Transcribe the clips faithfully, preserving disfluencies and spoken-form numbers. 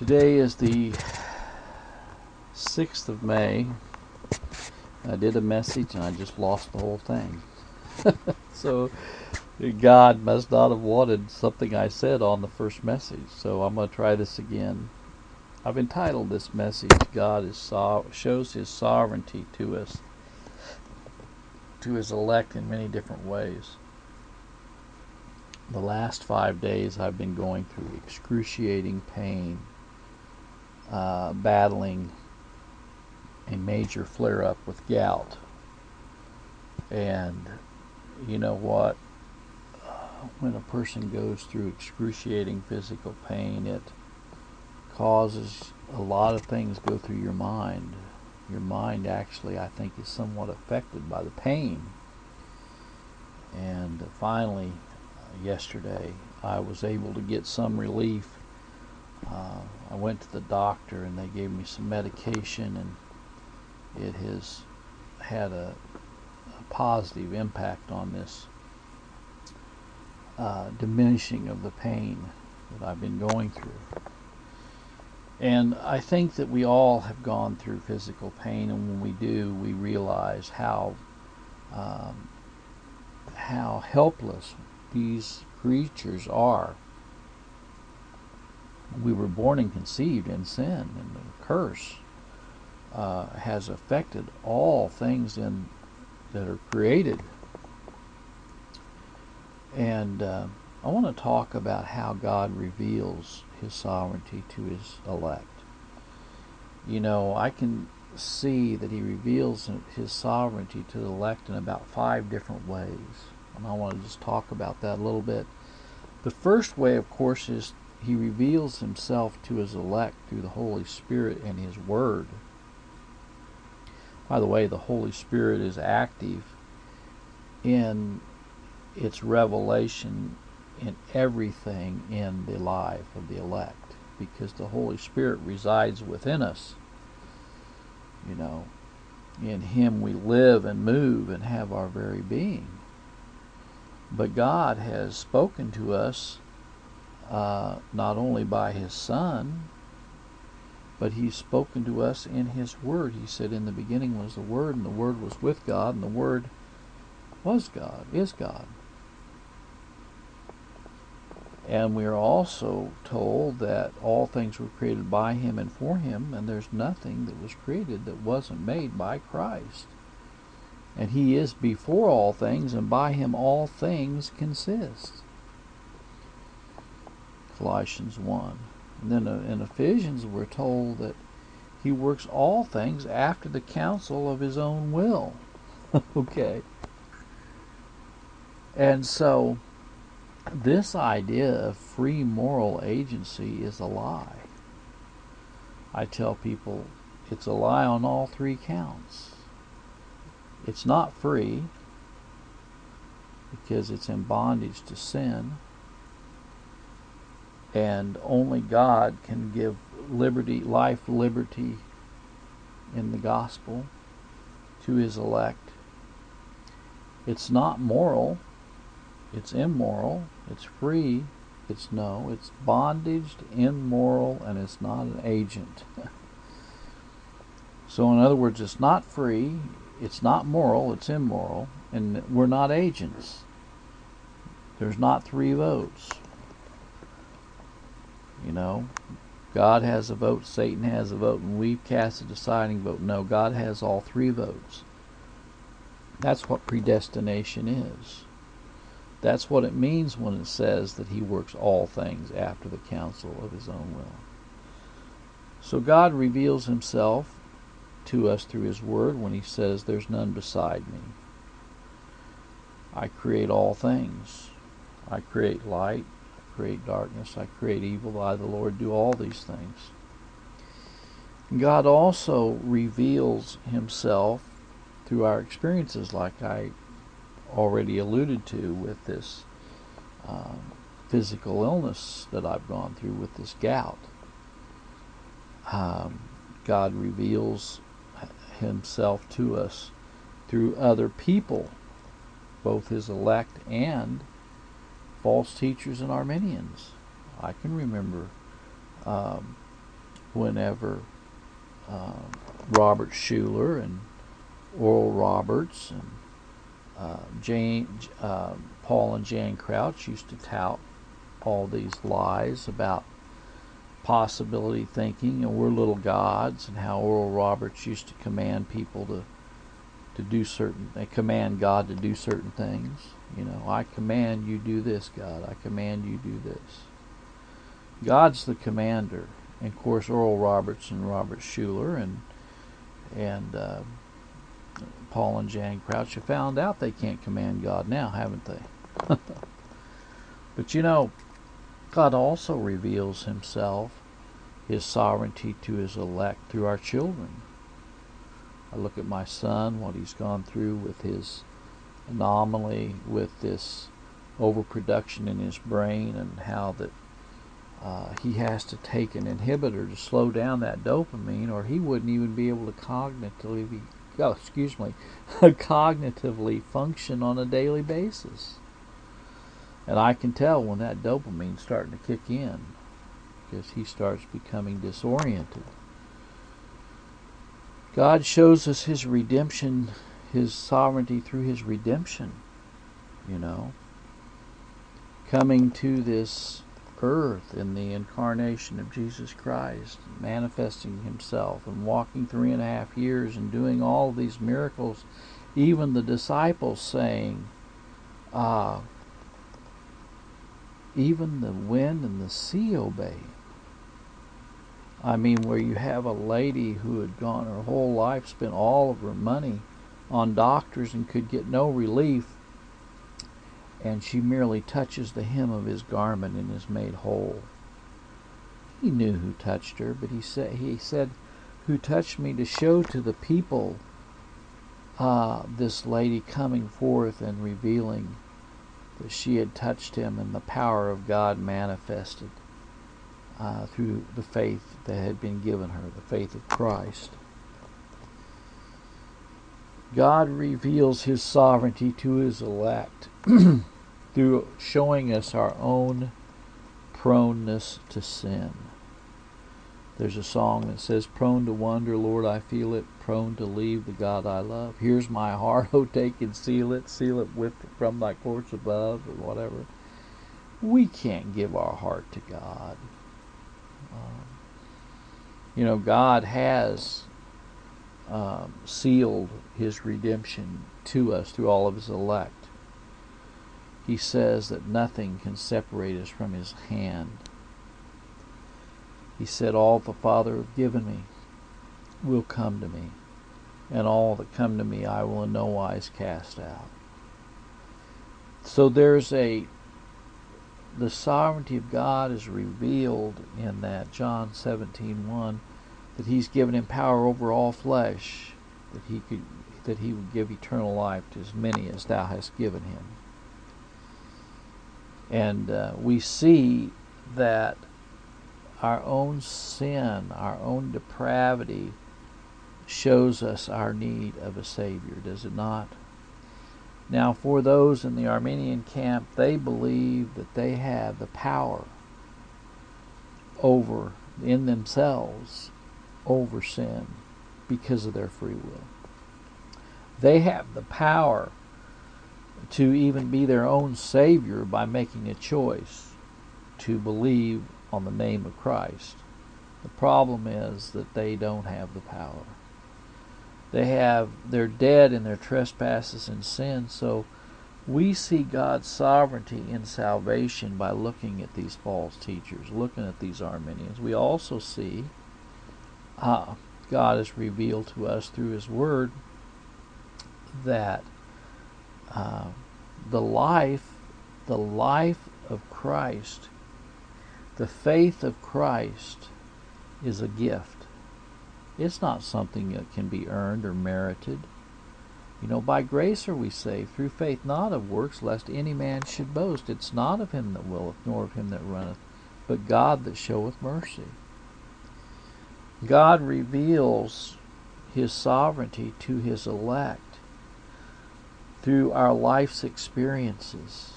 Today is the sixth of May. I did a message and I just lost the whole thing. So God must not have wanted something I said on the first message. So I'm going to try this again. I've entitled this message, God is so- shows His sovereignty to us, to His elect in many different ways. The last five days I've been going through excruciating pain, uh, battling a major flare-up with gout. And you know what? When a person goes through excruciating physical pain, it causes a lot of things go through your mind. Your mind actually, I think, is somewhat affected by the pain. And finally, uh, yesterday, I was able to get some relief. Uh, I went to the doctor and they gave me some medication, and it has had a, a positive impact on this uh, diminishing of the pain that I've been going through. And I think that we all have gone through physical pain, and when we do, we realize how um, how helpless these creatures are. We were born and conceived in sin, and the curse uh, has affected all things in that are created. And uh, I want to talk about how God reveals His sovereignty to His elect. You know, I can see that He reveals His sovereignty to the elect in about five different ways. And I want to just talk about that a little bit. The first way, of course, is He reveals Himself to His elect through the Holy Spirit and His Word. By the way, the Holy Spirit is active in its revelation in everything in the life of the elect, because the Holy Spirit resides within us. You know, in Him we live and move and have our very being. But God has spoken to us uh, not only by His Son, but He's spoken to us in His Word. He said, in the beginning was the Word, and the Word was with God, and the Word was God, is God. And we are also told that all things were created by Him and for Him, and there's nothing that was created that wasn't made by Christ. And He is before all things, and by Him all things consist. Colossians one. And then in Ephesians we're told that He works all things after the counsel of His own will. Okay. And so this idea of free moral agency is a lie. I tell people it's a lie on all three counts. It's not free because it's in bondage to sin, and only God can give liberty, life, liberty in the gospel to His elect. It's not moral. It's immoral, it's free, it's no, it's bondaged, immoral, and it's not an agent. So in other words, it's not free, it's not moral, it's immoral, and we're not agents. There's not three votes. You know, God has a vote, Satan has a vote, and we've cast a deciding vote. No, God has all three votes. That's what predestination is. That's what it means when it says that He works all things after the counsel of His own will. So God reveals Himself to us through His Word when He says, there's none beside me. I create all things. I create light, I create darkness, I create evil. I, the Lord, do all these things. God also reveals Himself through our experiences, like I already alluded to with this um, physical illness that I've gone through with this gout. Um, God reveals Himself to us through other people, both His elect and false teachers and Arminians. I can remember um, whenever uh, Robert Schuller and Oral Roberts and uh, Jane, uh, Paul and Jane Crouch used to tout all these lies about possibility thinking, and we're little gods, and how Oral Roberts used to command people to to do certain, they command God to do certain things. You know, I command you do this, God. I command you do this. God's the commander. And of course, Oral Roberts and Robert Schuller and and uh, Paul and Jan Crouch have found out they can't command God now, haven't they? But you know, God also reveals himself, his sovereignty to his elect through our children. I look at my son, what he's gone through with his anomaly, with this overproduction in his brain, and how that uh, he has to take an inhibitor to slow down that dopamine, or he wouldn't even be able to cognitively, oh, excuse me, cognitively function on a daily basis. And I can tell when that dopamine's starting to kick in, because he starts becoming disoriented. God shows us his redemption, his sovereignty through his redemption, you know. Coming to this earth in the incarnation of Jesus Christ, manifesting himself and walking three and a half years and doing all of these miracles. Even the disciples saying, ah, even the wind and the sea obey. I mean, where you have a lady who had gone her whole life, spent all of her money on doctors and could get no relief, and she merely touches the hem of his garment and is made whole. He knew who touched her, but he said, he said, who touched me, to show to the people uh, this lady coming forth and revealing that she had touched him, and the power of God manifested uh, through the faith that had been given her, the faith of Christ. God reveals his sovereignty to his elect through showing us our own proneness to sin. There's a song that says, prone to wonder, Lord, I feel it, prone to leave the God I love. Here's my heart, oh, take and seal it, seal it with from thy courts above, or whatever. We can't give our heart to God. Um, you know, God has um, sealed his redemption to us through all of his elect. He says that nothing can separate us from his hand. He said, all the Father hath given me will come to me, and all that come to me I will in no wise cast out. So there's a, the sovereignty of God is revealed in that John seventeen one, that he's given him power over all flesh, that he could, that he would give eternal life to as many as thou hast given him. And uh, we see that our own sin, our own depravity, shows us our need of a Savior, does it not? Now, for those in the Arminian camp, they believe that they have the power over, in themselves, over sin because of their free will. They have the power to even be their own Savior by making a choice to believe on the name of Christ. The problem is that they don't have the power. They have, they're dead in their trespasses and sin. So we see God's sovereignty in salvation by looking at these false teachers, looking at these Arminians. We also see uh, God has revealed to us through his word that uh, the life, the life of Christ, the faith of Christ is a gift. It's not something that can be earned or merited. You know, by grace are we saved, through faith, not of works, lest any man should boast. It's not of him that willeth, nor of him that runneth, but God that showeth mercy. God reveals his sovereignty to his elect through our life's experiences.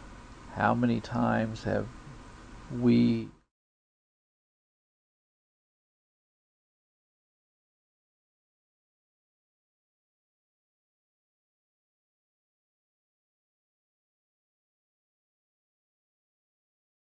How many times have we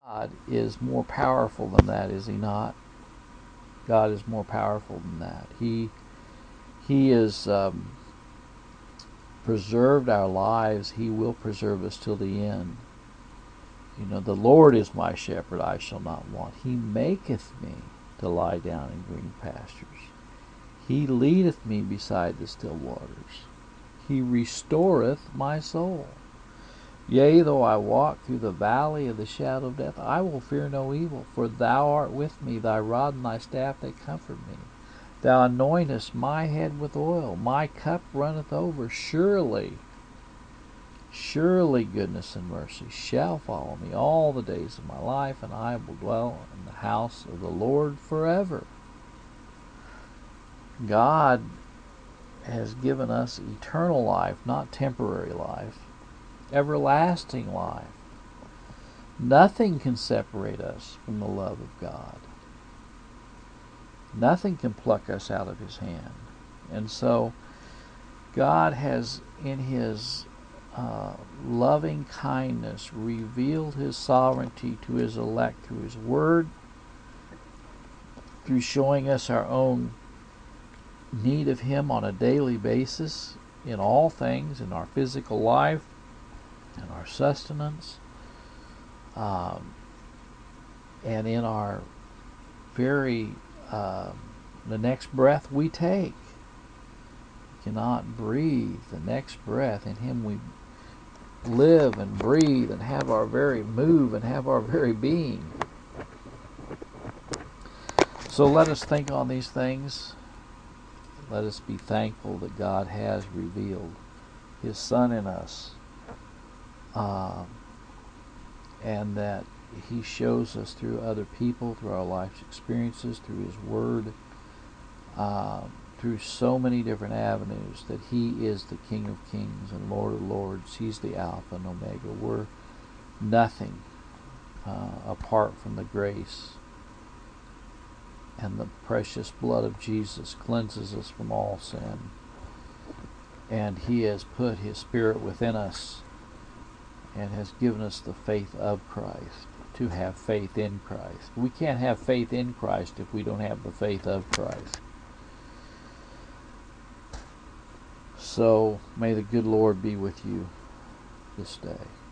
God is more powerful than that, is he not? God is more powerful than that. He He is um, preserved our lives. He will preserve us till the end. You know, the Lord is my shepherd, I shall not want. He maketh me to lie down in green pastures. He leadeth me beside the still waters. He restoreth my soul. Yea, though I walk through the valley of the shadow of death, I will fear no evil, for thou art with me, thy rod and thy staff, they comfort me. Thou anointest my head with oil, my cup runneth over. Surely, surely goodness and mercy shall follow me all the days of my life, and I will dwell in the house of the Lord forever. God has given us eternal life, not temporary life, everlasting life. Nothing can separate us from the love of God. Nothing can pluck us out of his hand. And so God has, in his uh, loving kindness, revealed his sovereignty to his elect through his word, through showing us our own need of him on a daily basis in all things, in our physical life, in our sustenance, um, and in our very uh, the next breath we take. We cannot breathe the next breath. In him we live and breathe and have our very move and have our very being. So let us think on these things. Let us be thankful that God has revealed his Son in us, uh, and that he shows us through other people, through our life's experiences, through his word, uh, through so many different avenues, that he is the King of Kings and Lord of Lords. He's the Alpha and Omega. We're nothing uh, apart from the grace, and the precious blood of Jesus cleanses us from all sin. And he has put his Spirit within us and has given us the faith of Christ, to have faith in Christ. We can't have faith in Christ if we don't have the faith of Christ. So may the good Lord be with you this day.